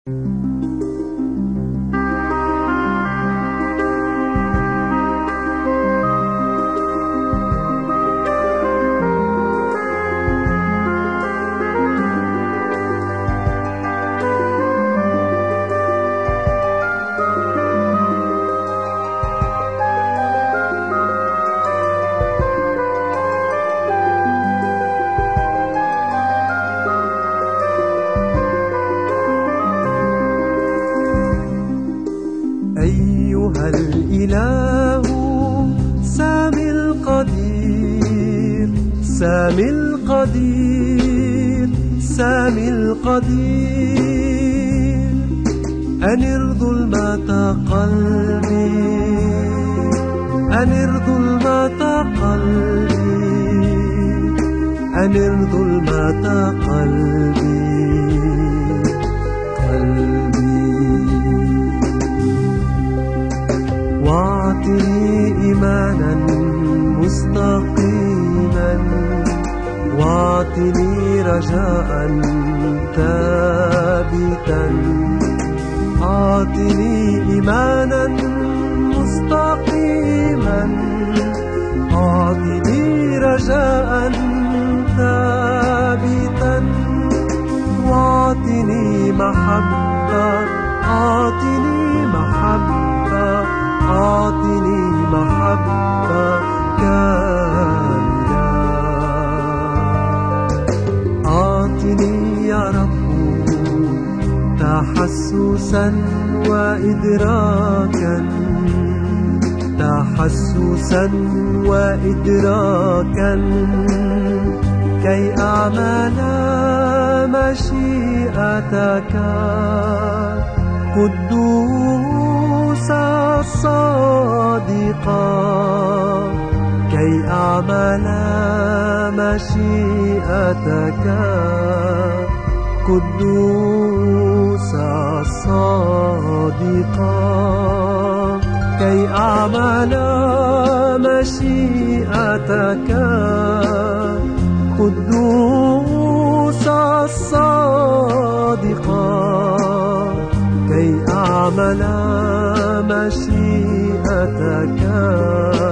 أيها الإله سامي القدير، سامي القدير، سامي القدير، أنر ظلمة قلبي، أنر ظلمة قلبي، أنر ظلمة قلبي، واعطني إيمانا مستقيما، واعطني رجاء ثابتا، أعطني إيمانا مستقيما، أعطني رجاء ثابتا، واعطني محبة، أعطني محبة، أعطني محبة كاملة، أعطني يا رب تحسسا وإدراكا، تحسسا وإدراكا، كي أعمل مشيئتك قدوس الصادقة، كي أعمل مشيئتك قدوس الصادقة، كي أعمل مشيئتك قدوس الصادقة، كي أعمل مشيئتك